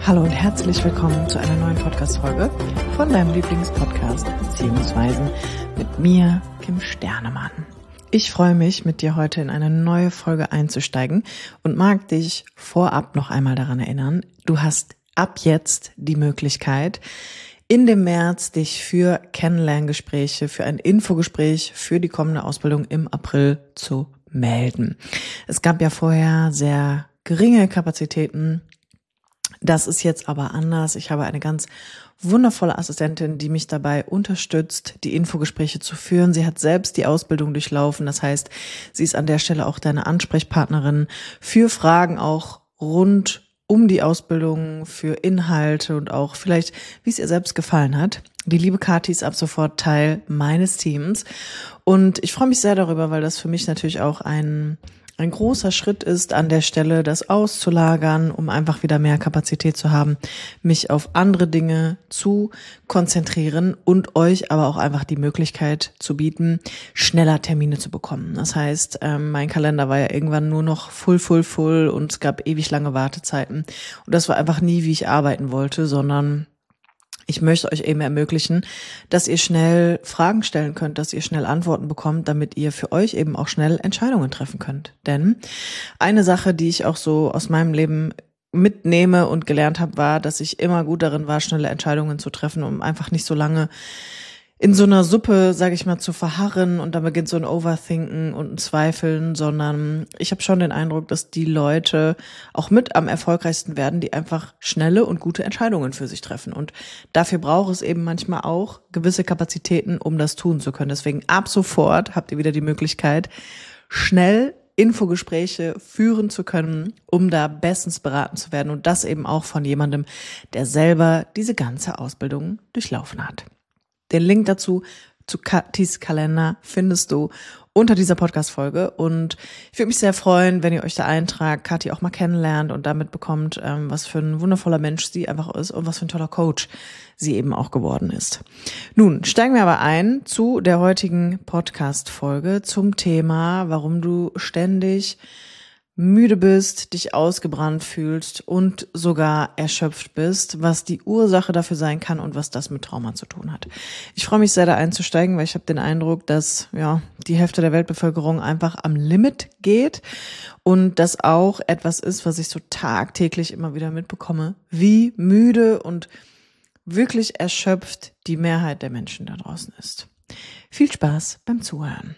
Hallo und herzlich willkommen zu einer neuen Podcast-Folge von deinem Lieblingspodcast Beziehungsweisen mit mir, Kim Sternemann. Ich freue mich, mit dir heute in eine neue Folge einzusteigen und mag dich vorab noch einmal daran erinnern, du hast ab jetzt die Möglichkeit, in dem März dich für Kennenlerngespräche, für ein Infogespräch für die kommende Ausbildung im April zu melden. Es gab ja vorher sehr geringe Kapazitäten. Das ist jetzt aber anders. Ich habe eine ganz wundervolle Assistentin, die mich dabei unterstützt, die Infogespräche zu führen. Sie hat selbst die Ausbildung durchlaufen. Das heißt, sie ist an der Stelle auch deine Ansprechpartnerin für Fragen auch rund um die Ausbildung, für Inhalte und auch vielleicht, wie es ihr selbst gefallen hat. Die liebe Kathi ist ab sofort Teil meines Teams. Und ich freue mich sehr darüber, weil das für mich natürlich auch ein großer Schritt ist, an der Stelle das auszulagern, um einfach wieder mehr Kapazität zu haben, mich auf andere Dinge zu konzentrieren und euch aber auch einfach die Möglichkeit zu bieten, schneller Termine zu bekommen. Das heißt, mein Kalender war ja irgendwann nur noch full und es gab ewig lange Wartezeiten. Und das war einfach nie, wie ich arbeiten wollte, sondern ich möchte euch eben ermöglichen, dass ihr schnell Fragen stellen könnt, dass ihr schnell Antworten bekommt, damit ihr für euch eben auch schnell Entscheidungen treffen könnt. Denn eine Sache, die ich auch so aus meinem Leben mitnehme und gelernt habe, war, dass ich immer gut darin war, schnelle Entscheidungen zu treffen, um einfach nicht so lange in so einer Suppe, sage ich mal, zu verharren und dann beginnt so ein Overthinken und ein Zweifeln, sondern ich habe schon den Eindruck, dass die Leute auch mit am erfolgreichsten werden, die einfach schnelle und gute Entscheidungen für sich treffen. Und dafür braucht es eben manchmal auch gewisse Kapazitäten, um das tun zu können. Deswegen ab sofort habt ihr wieder die Möglichkeit, schnell Infogespräche führen zu können, um da bestens beraten zu werden und das eben auch von jemandem, der selber diese ganze Ausbildung durchlaufen hat. Den Link dazu zu Kathis Kalender findest du unter dieser Podcast-Folge und ich würde mich sehr freuen, wenn ihr euch da eintragt, Kathi auch mal kennenlernt und damit bekommt, was für ein wundervoller Mensch sie einfach ist und was für ein toller Coach sie eben auch geworden ist. Nun steigen wir aber ein zu der heutigen Podcast-Folge zum Thema, warum du ständig müde bist, dich ausgebrannt fühlst und sogar erschöpft bist, was die Ursache dafür sein kann und was das mit Trauma zu tun hat. Ich freue mich sehr, da einzusteigen, weil ich habe den Eindruck, dass die Hälfte der Weltbevölkerung einfach am Limit geht und das auch etwas ist, was ich so tagtäglich immer wieder mitbekomme, wie müde und wirklich erschöpft die Mehrheit der Menschen da draußen ist. Viel Spaß beim Zuhören.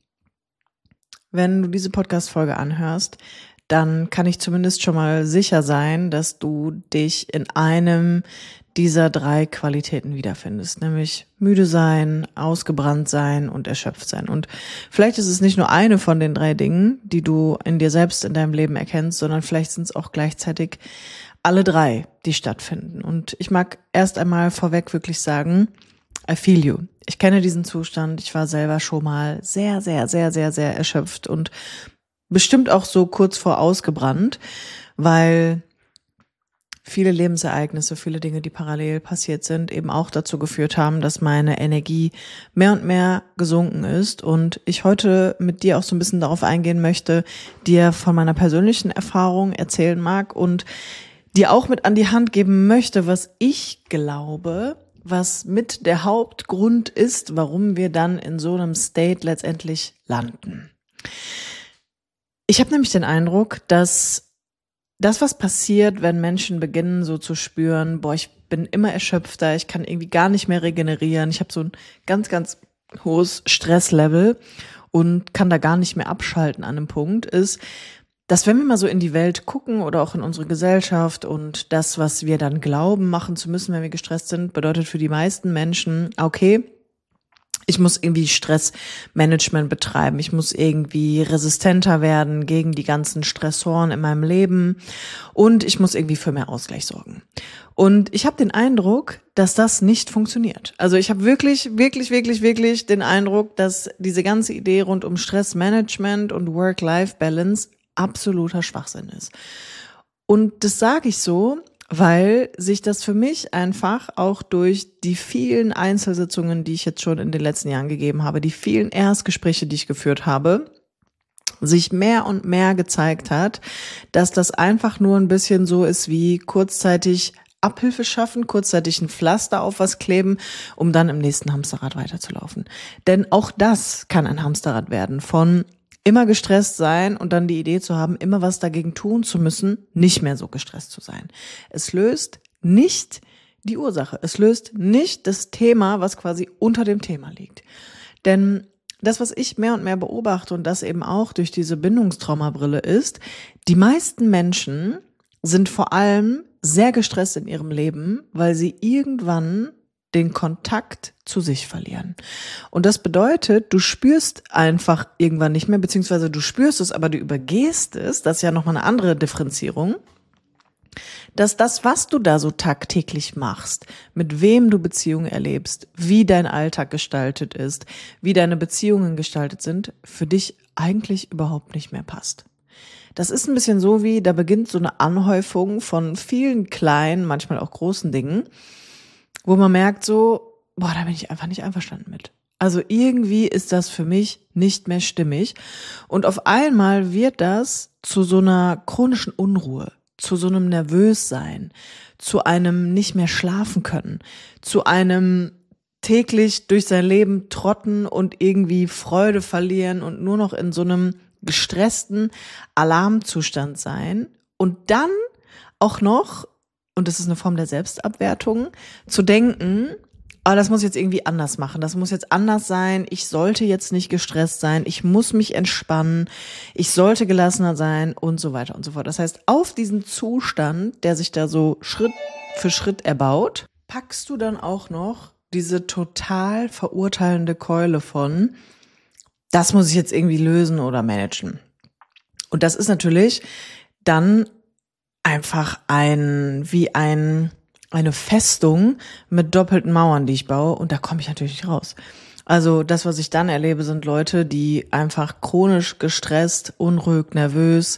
Wenn du diese Podcast-Folge anhörst, dann kann ich zumindest schon mal sicher sein, dass du dich in einem dieser 3 Qualitäten wiederfindest, nämlich müde sein, ausgebrannt sein und erschöpft sein. Und vielleicht ist es nicht nur eine von den 3 Dingen, die du in dir selbst in deinem Leben erkennst, sondern vielleicht sind es auch gleichzeitig alle 3, die stattfinden. Und ich mag erst einmal vorweg wirklich sagen, I feel you. Ich kenne diesen Zustand. Ich war selber schon mal sehr erschöpft und bestimmt auch so kurz vor ausgebrannt, weil viele Lebensereignisse, viele Dinge, die parallel passiert sind, eben auch dazu geführt haben, dass meine Energie mehr und mehr gesunken ist und ich heute mit dir auch so ein bisschen darauf eingehen möchte, dir von meiner persönlichen Erfahrung erzählen mag und dir auch mit an die Hand geben möchte, was ich glaube, was mit der Hauptgrund ist, warum wir dann in so einem State letztendlich landen. Ich habe nämlich den Eindruck, dass das, was passiert, wenn Menschen beginnen so zu spüren, ich bin immer erschöpfter, ich kann irgendwie gar nicht mehr regenerieren, ich habe so ein ganz hohes Stresslevel und kann da gar nicht mehr abschalten an einem Punkt, ist, dass wenn wir mal so in die Welt gucken oder auch in unsere Gesellschaft und das, was wir dann glauben, machen zu müssen, wenn wir gestresst sind, bedeutet für die meisten Menschen, okay, ich muss irgendwie Stressmanagement betreiben, ich muss irgendwie resistenter werden gegen die ganzen Stressoren in meinem Leben und ich muss irgendwie für mehr Ausgleich sorgen. Und ich habe den Eindruck, dass das nicht funktioniert. Also ich habe wirklich den Eindruck, dass diese ganze Idee rund um Stressmanagement und Work-Life-Balance absoluter Schwachsinn ist. Und das sage ich so, weil sich das für mich einfach auch durch die vielen Einzelsitzungen, die ich jetzt schon in den letzten Jahren gegeben habe, die vielen Erstgespräche, die ich geführt habe sich mehr und mehr gezeigt hat, dass das einfach nur ein bisschen so ist wie kurzzeitig Abhilfe schaffen, kurzzeitig ein Pflaster auf was kleben, um dann im nächsten Hamsterrad weiterzulaufen. Denn auch das kann ein Hamsterrad werden von immer gestresst sein und dann die Idee zu haben, immer was dagegen tun zu müssen, nicht mehr so gestresst zu sein. Es löst nicht die Ursache. Es löst nicht das Thema, was quasi unter dem Thema liegt. Denn das, was ich mehr und mehr beobachte und das eben auch durch diese Bindungstraumabrille ist, die meisten Menschen sind vor allem sehr gestresst in ihrem Leben, weil sie irgendwann den Kontakt zu sich verlieren. Und das bedeutet, du spürst einfach irgendwann nicht mehr, beziehungsweise du spürst es, aber du übergehst es, das ist ja nochmal eine andere Differenzierung, dass das, was du da so tagtäglich machst, mit wem du Beziehungen erlebst, wie dein Alltag gestaltet ist, wie deine Beziehungen gestaltet sind, für dich eigentlich überhaupt nicht mehr passt. Das ist ein bisschen so wie, da beginnt so eine Anhäufung von vielen kleinen, manchmal auch großen Dingen, wo man merkt so, boah, da bin ich einfach nicht einverstanden mit. Also irgendwie ist das für mich nicht mehr stimmig und auf einmal wird das zu so einer chronischen Unruhe, zu so einem Nervössein, zu einem nicht mehr schlafen können, zu einem täglich durch sein Leben trotten und irgendwie Freude verlieren und nur noch in so einem gestressten Alarmzustand sein und dann auch noch, und das ist eine Form der Selbstabwertung, zu denken, aber das muss jetzt irgendwie anders machen, das muss jetzt anders sein, ich sollte jetzt nicht gestresst sein, ich muss mich entspannen, ich sollte gelassener sein und so weiter und so fort. Das heißt, auf diesen Zustand, der sich da so Schritt für Schritt erbaut, packst du dann auch noch diese total verurteilende Keule von, das muss ich jetzt irgendwie lösen oder managen. Und das ist natürlich dann einfach eine Festung mit doppelten Mauern, die ich baue, und da komme ich natürlich nicht raus. Also das, was ich dann erlebe, sind Leute, die einfach chronisch gestresst, unruhig, nervös,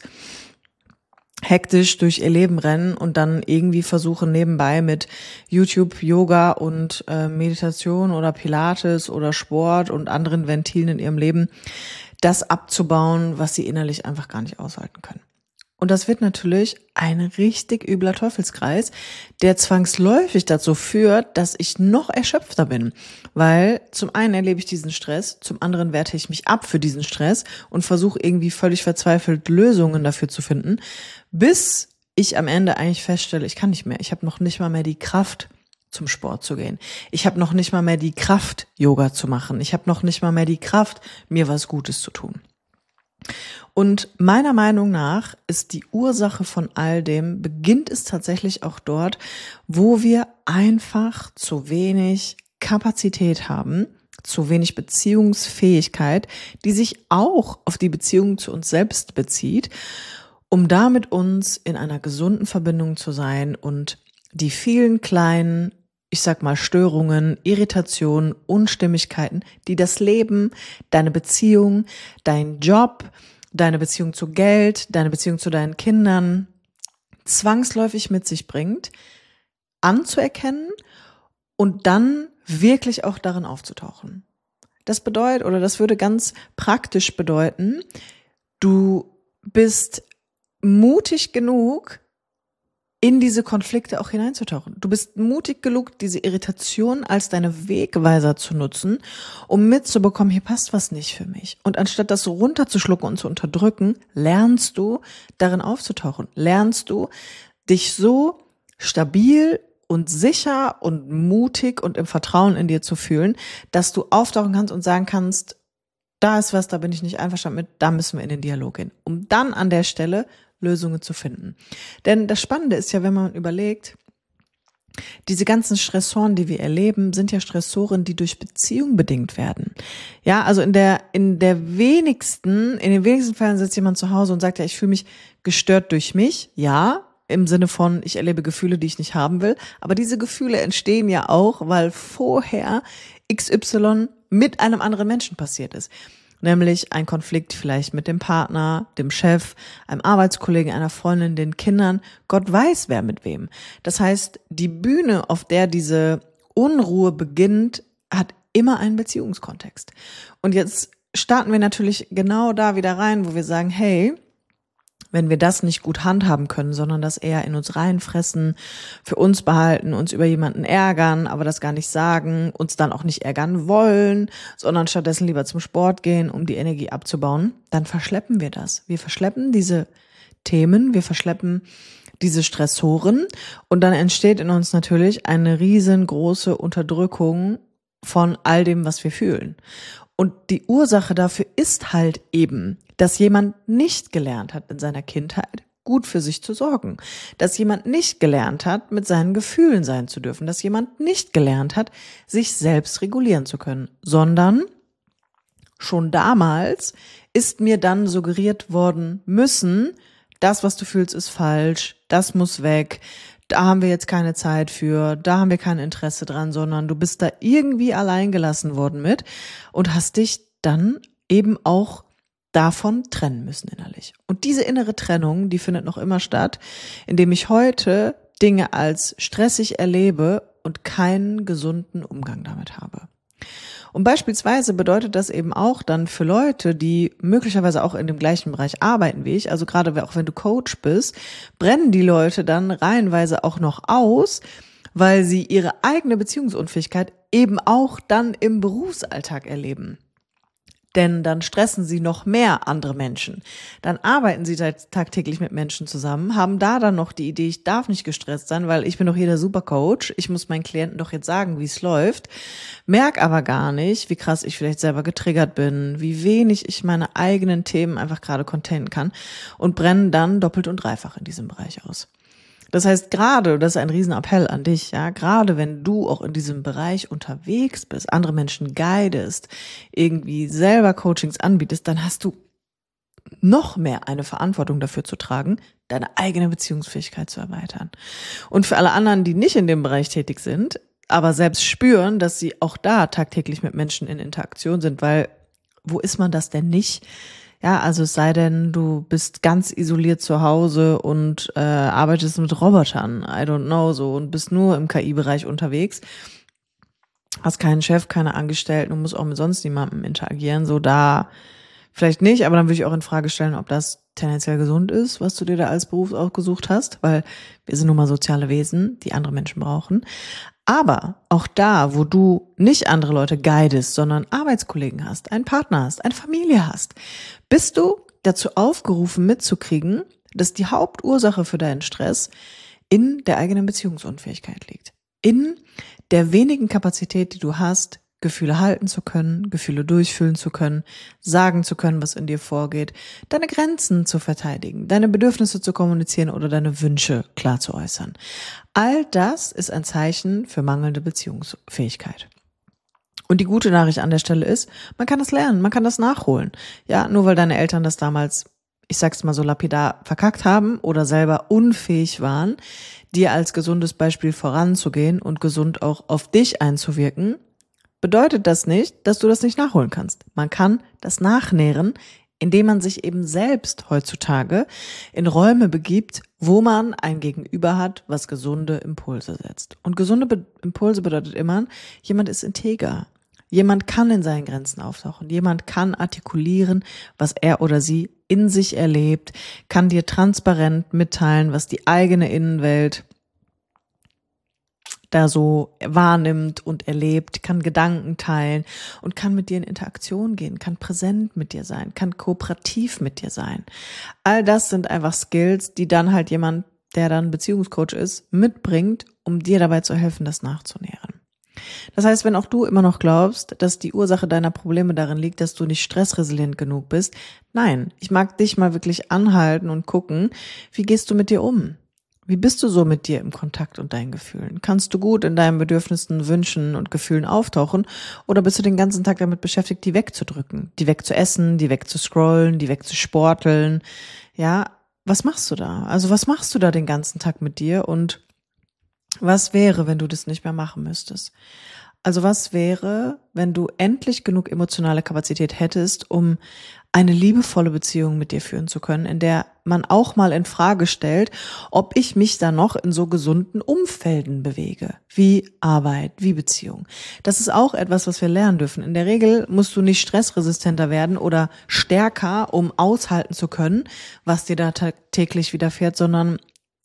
hektisch durch ihr Leben rennen und dann irgendwie versuchen nebenbei mit YouTube, Yoga und Meditation oder Pilates oder Sport und anderen Ventilen in ihrem Leben das abzubauen, was sie innerlich einfach gar nicht aushalten können. Und das wird natürlich ein richtig übler Teufelskreis, der zwangsläufig dazu führt, dass ich noch erschöpfter bin. Weil zum einen erlebe ich diesen Stress, zum anderen werte ich mich ab für diesen Stress und versuche irgendwie völlig verzweifelt Lösungen dafür zu finden, bis ich am Ende eigentlich feststelle, ich kann nicht mehr. Ich habe noch nicht mal mehr die Kraft, zum Sport zu gehen. Ich habe noch nicht mal mehr die Kraft, Yoga zu machen. Ich habe noch nicht mal mehr die Kraft, mir was Gutes zu tun. Und meiner Meinung nach ist die Ursache von all dem, beginnt es tatsächlich auch dort, wo wir einfach zu wenig Kapazität haben, zu wenig Beziehungsfähigkeit, die sich auch auf die Beziehung zu uns selbst bezieht, um da mit uns in einer gesunden Verbindung zu sein und die vielen kleinen, ich sag mal, Störungen, Irritationen, Unstimmigkeiten, die das Leben, deine Beziehung, dein Job, deine Beziehung zu Geld, deine Beziehung zu deinen Kindern zwangsläufig mit sich bringt, anzuerkennen und dann wirklich auch darin aufzutauchen. Das bedeutet, oder das würde ganz praktisch bedeuten, du bist mutig genug, in diese Konflikte auch hineinzutauchen. Du bist mutig genug, diese Irritation als deine Wegweiser zu nutzen, um mitzubekommen, hier passt was nicht für mich. Und anstatt das so runterzuschlucken und zu unterdrücken, lernst du, darin aufzutauchen. Lernst du, dich so stabil und sicher und mutig und im Vertrauen in dir zu fühlen, dass du auftauchen kannst und sagen kannst, da ist was, da bin ich nicht einverstanden mit, da müssen wir in den Dialog gehen. Um dann an der Stelle Lösungen zu finden. Denn das Spannende ist ja, wenn man überlegt, diese ganzen Stressoren, die wir erleben, sind ja Stressoren, die durch Beziehung bedingt werden. Ja, also in den wenigsten Fällen sitzt jemand zu Hause und sagt, ja, ich fühle mich gestört durch mich. Ja, im Sinne von, ich erlebe Gefühle, die ich nicht haben will. Aber diese Gefühle entstehen ja auch, weil vorher XY mit einem anderen Menschen passiert ist. Nämlich ein Konflikt vielleicht mit dem Partner, dem Chef, einem Arbeitskollegen, einer Freundin, den Kindern. Gott weiß, wer mit wem. Das heißt, die Bühne, auf der diese Unruhe beginnt, hat immer einen Beziehungskontext. Und jetzt starten wir natürlich genau da wieder rein, wo wir sagen, hey, wenn wir das nicht gut handhaben können, sondern das eher in uns reinfressen, für uns behalten, uns über jemanden ärgern, aber das gar nicht sagen, uns dann auch nicht ärgern wollen, sondern stattdessen lieber zum Sport gehen, um die Energie abzubauen, dann verschleppen wir das. Wir verschleppen diese Themen, wir verschleppen diese Stressoren und dann entsteht in uns natürlich eine riesengroße Unterdrückung von all dem, was wir fühlen. Und die Ursache dafür ist halt eben, dass jemand nicht gelernt hat in seiner Kindheit, gut für sich zu sorgen. Dass jemand nicht gelernt hat, mit seinen Gefühlen sein zu dürfen. Dass jemand nicht gelernt hat, sich selbst regulieren zu können. Sondern schon damals ist mir dann suggeriert worden müssen, das, was du fühlst, ist falsch, das muss weg, da haben wir jetzt keine Zeit für, da haben wir kein Interesse dran, sondern du bist da irgendwie allein gelassen worden mit und hast dich dann eben auch davon trennen müssen innerlich. Und diese innere Trennung, die findet noch immer statt, indem ich heute Dinge als stressig erlebe und keinen gesunden Umgang damit habe. Und beispielsweise bedeutet das eben auch dann für Leute, die möglicherweise auch in dem gleichen Bereich arbeiten wie ich, also gerade auch wenn du Coach bist, brennen die Leute dann reihenweise auch noch aus, weil sie ihre eigene Beziehungsunfähigkeit eben auch dann im Berufsalltag erleben. Denn dann stressen sie noch mehr andere Menschen. Dann arbeiten sie tagtäglich mit Menschen zusammen, haben da dann noch die Idee, ich darf nicht gestresst sein, weil ich bin doch hier der Supercoach. Ich muss meinen Klienten doch jetzt sagen, wie es läuft. Merk aber gar nicht, wie krass ich vielleicht selber getriggert bin, wie wenig ich meine eigenen Themen einfach gerade containen kann und brennen dann doppelt und dreifach in diesem Bereich aus. Das heißt, gerade, das ist ein Riesenappell an dich, ja, gerade wenn du auch in diesem Bereich unterwegs bist, andere Menschen guidest, irgendwie selber Coachings anbietest, dann hast du noch mehr eine Verantwortung dafür zu tragen, deine eigene Beziehungsfähigkeit zu erweitern. Und für alle anderen, die nicht in dem Bereich tätig sind, aber selbst spüren, dass sie auch da tagtäglich mit Menschen in Interaktion sind, weil wo ist man das denn nicht? Ja, also es sei denn, du bist ganz isoliert zu Hause und arbeitest mit Robotern, I don't know, so, und bist nur im KI-Bereich unterwegs, hast keinen Chef, keine Angestellten und musst auch mit sonst niemandem interagieren, so da vielleicht nicht, aber dann würde ich auch in Frage stellen, ob das tendenziell gesund ist, was du dir da als Beruf ausgesucht hast, weil wir sind nun mal soziale Wesen, die andere Menschen brauchen. Aber auch da, wo du nicht andere Leute guidest, sondern Arbeitskollegen hast, einen Partner hast, eine Familie hast, bist du dazu aufgerufen mitzukriegen, dass die Hauptursache für deinen Stress in der eigenen Beziehungsunfähigkeit liegt. In der wenigen Kapazität, die du hast, Gefühle halten zu können, Gefühle durchfühlen zu können, sagen zu können, was in dir vorgeht, deine Grenzen zu verteidigen, deine Bedürfnisse zu kommunizieren oder deine Wünsche klar zu äußern. All das ist ein Zeichen für mangelnde Beziehungsfähigkeit. Und die gute Nachricht an der Stelle ist, man kann das lernen, man kann das nachholen. Ja, nur weil deine Eltern das damals, ich sag's mal so lapidar, verkackt haben oder selber unfähig waren, dir als gesundes Beispiel voranzugehen und gesund auch auf dich einzuwirken, bedeutet das nicht, dass du das nicht nachholen kannst. Man kann das nachnähren, indem man sich eben selbst heutzutage in Räume begibt, wo man ein Gegenüber hat, was gesunde Impulse setzt. Und gesunde Impulse bedeutet immer, jemand ist integer. Jemand kann in seinen Grenzen auftauchen. Jemand kann artikulieren, was er oder sie in sich erlebt, kann dir transparent mitteilen, was die eigene Innenwelt da so wahrnimmt und erlebt, kann Gedanken teilen und kann mit dir in Interaktion gehen, kann präsent mit dir sein, kann kooperativ mit dir sein. All das sind einfach Skills, die dann halt jemand, der dann Beziehungscoach ist, mitbringt, um dir dabei zu helfen, das nachzunähren. Das heißt, wenn auch du immer noch glaubst, dass die Ursache deiner Probleme darin liegt, dass du nicht stressresilient genug bist, nein, ich mag dich mal wirklich anhalten und gucken, wie gehst du mit dir um? Wie bist du so mit dir im Kontakt und deinen Gefühlen? Kannst du gut in deinen Bedürfnissen, Wünschen und Gefühlen auftauchen oder bist du den ganzen Tag damit beschäftigt, die wegzudrücken, die wegzuessen, die wegzuscrollen, die wegzusporteln? Ja, was machst du da? Also was machst du da den ganzen Tag mit dir und was wäre, wenn du das nicht mehr machen müsstest? Also was wäre, wenn du endlich genug emotionale Kapazität hättest, um eine liebevolle Beziehung mit dir führen zu können, in der man auch mal in Frage stellt, ob ich mich da noch in so gesunden Umfelden bewege, wie Arbeit, wie Beziehung. Das ist auch etwas, was wir lernen dürfen. In der Regel musst du nicht stressresistenter werden oder stärker, um aushalten zu können, was dir da täglich widerfährt, sondern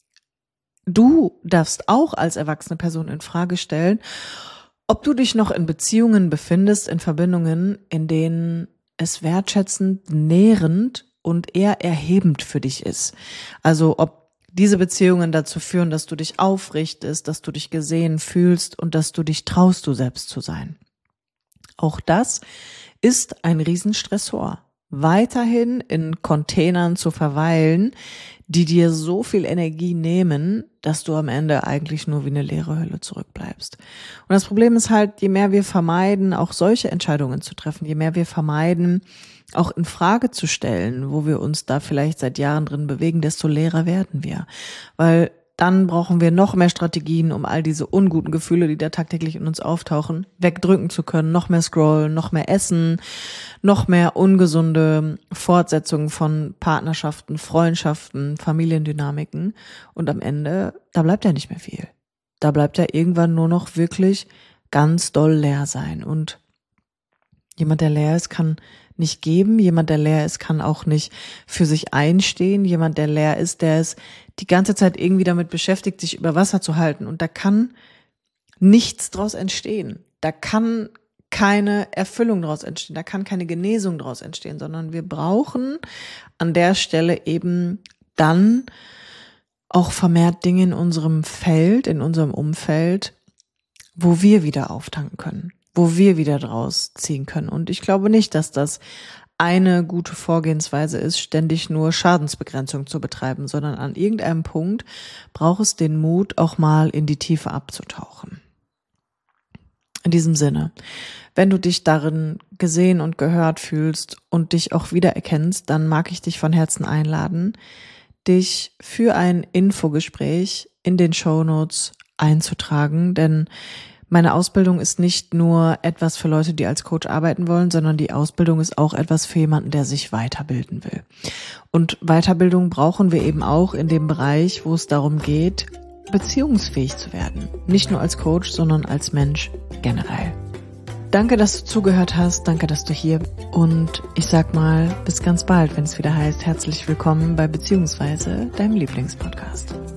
du darfst auch als erwachsene Person in Frage stellen, ob du dich noch in Beziehungen befindest, in Verbindungen, in denen es wertschätzend, nährend und eher erhebend für dich ist. Also ob diese Beziehungen dazu führen, dass du dich aufrichtest, dass du dich gesehen fühlst und dass du dich traust, du selbst zu sein. Auch das ist ein Riesenstressor. Weiterhin in Containern zu verweilen, die dir so viel Energie nehmen, dass du am Ende eigentlich nur wie eine leere Hülle zurückbleibst. Und das Problem ist halt, je mehr wir vermeiden, auch solche Entscheidungen zu treffen, je mehr wir vermeiden, auch in Frage zu stellen, wo wir uns da vielleicht seit Jahren drin bewegen, desto leerer werden wir. Weil dann brauchen wir noch mehr Strategien, um all diese unguten Gefühle, die da tagtäglich in uns auftauchen, wegdrücken zu können. Noch mehr scrollen, noch mehr essen, noch mehr ungesunde Fortsetzungen von Partnerschaften, Freundschaften, Familiendynamiken. Und am Ende, da bleibt ja nicht mehr viel. Da bleibt ja irgendwann nur noch wirklich ganz doll leer sein. Und jemand, der leer ist, kann nicht geben. Jemand, der leer ist, kann auch nicht für sich einstehen. Jemand, der leer ist, der ist die ganze Zeit irgendwie damit beschäftigt, sich über Wasser zu halten. Und da kann nichts draus entstehen. Da kann keine Erfüllung draus entstehen. Da kann keine Genesung draus entstehen, sondern wir brauchen an der Stelle eben dann auch vermehrt Dinge in unserem Feld, in unserem Umfeld, wo wir wieder auftanken können, wo wir wieder draus ziehen können. Und ich glaube nicht, dass das eine gute Vorgehensweise ist, ständig nur Schadensbegrenzung zu betreiben, sondern an irgendeinem Punkt braucht es den Mut, auch mal in die Tiefe abzutauchen. In diesem Sinne, wenn du dich darin gesehen und gehört fühlst und dich auch wiedererkennst, dann mag ich dich von Herzen einladen, dich für ein Infogespräch in den Shownotes einzutragen, denn meine Ausbildung ist nicht nur etwas für Leute, die als Coach arbeiten wollen, sondern die Ausbildung ist auch etwas für jemanden, der sich weiterbilden will. Und Weiterbildung brauchen wir eben auch in dem Bereich, wo es darum geht, beziehungsfähig zu werden. Nicht nur als Coach, sondern als Mensch generell. Danke, dass du zugehört hast. Danke, dass du hier bist. Und ich sag mal, bis ganz bald, wenn es wieder heißt, herzlich willkommen bei Beziehungsweise, deinem Lieblingspodcast.